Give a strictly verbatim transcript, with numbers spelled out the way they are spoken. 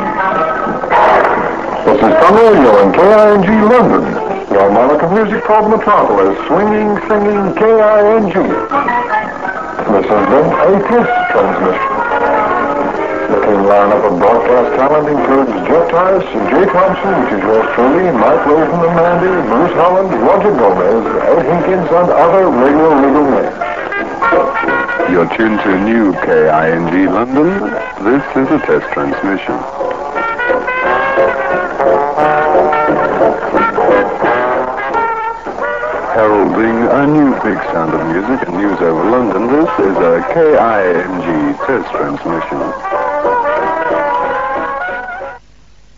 This is Tom Radio in K I N G London. The harmonic of music called Metropolis, swinging, singing K I N G. This has been a test transmission. The team lineup of broadcast talent includes Jeff Tice, Jay Thompson, which is yours truly, Mike Rosen and Mandy, Bruce Holland, Roger Gomez, Ed Hinkins, and other regular legal names. You're tuned to new K I N G London. This is a test transmission. Heralding a new big sound of music and news over London, this is a K I N G test transmission.